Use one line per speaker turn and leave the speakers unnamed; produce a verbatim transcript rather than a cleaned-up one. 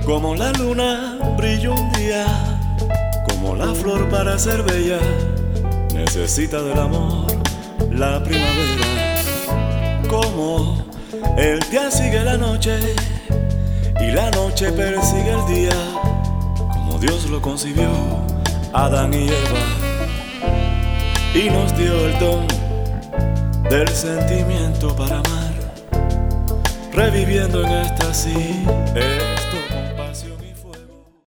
Como la luna brilla un día, como la flor para ser bella, necesita del amor la primavera. Como el día sigue la noche y la noche persigue el día, como Dios lo concibió, Adán y Eva, y nos dio el don del sentimiento para amar, reviviendo en éxtasis. Eh.